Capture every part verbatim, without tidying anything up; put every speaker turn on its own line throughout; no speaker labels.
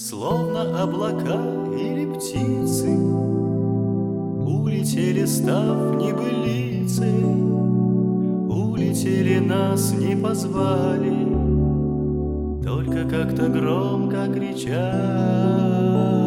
Словно облака или птицы, улетели, став небылицей, улетели, нас не позвали, только как-то громко кричали.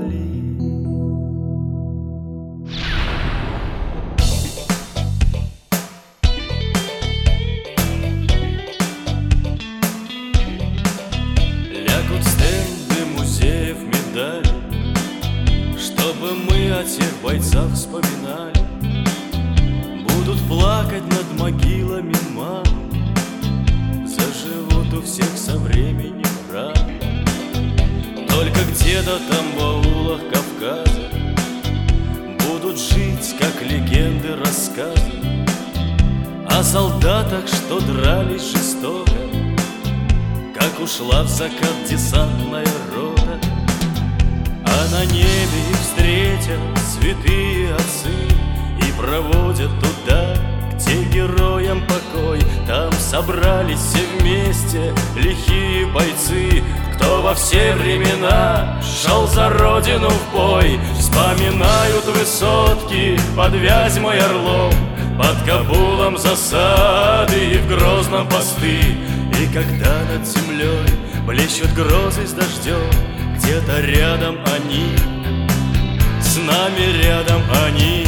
Лягут стенды музеев медали, чтобы мы о тех бойцах вспоминали. Будут плакать над могилами мам, заживут у всех со временем раны. Только где-то там в аулах Кавказа будут жить, как легенды, рассказы о солдатах, что дрались жестоко, как ушла в закат десантная рота. А на небе их встретят святые отцы и проводят туда, где героям покой. Там собрались все вместе лихие бойцы, кто во все времена шел за родину в бой. Вспоминают высотки под Вязьмой, Орлом, под Кабулом засады и в Грозном посты. И когда над землей блещут грозы с дождем, где-то рядом они, с нами рядом они.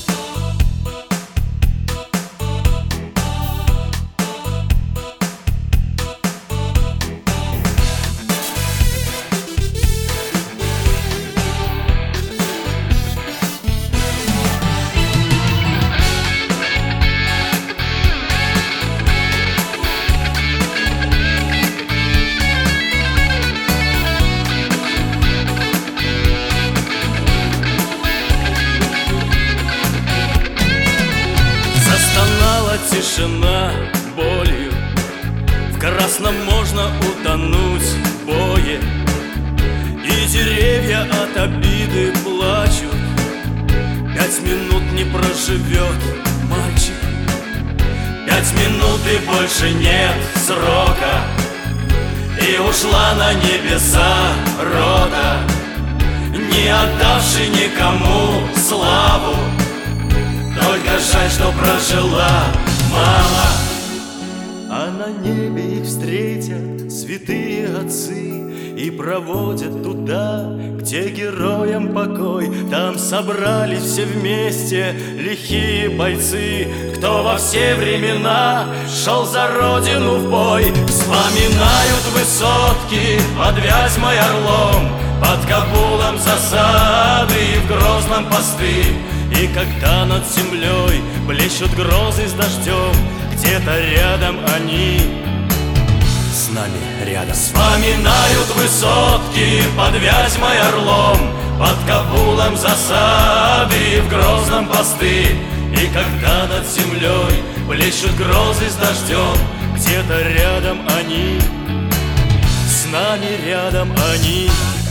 Тишина болью, в красном можно утонуть в бое, и деревья от обиды плачут. Пять минут не проживет мальчик, пять минут и больше нет срока, и ушла на небеса рота, не отдавший никому славу. Только жаль, что прожила мало. А на небе их встретят святые отцы и проводят туда, где героям покой. Там собрались все вместе лихие бойцы, кто во все времена шел за родину в бой. Вспоминают высотки под Вязьмой, Орлом, под Кабулом засады и в Грозном посты. И когда над землей блещут грозы с дождем, где-то рядом они, с нами рядом. Вспоминают высотки под Вязьмой, Орлом, под Кабулом засады и в Грозном посты. И когда над землей блещут грозы с дождем, где-то рядом они, с нами рядом они.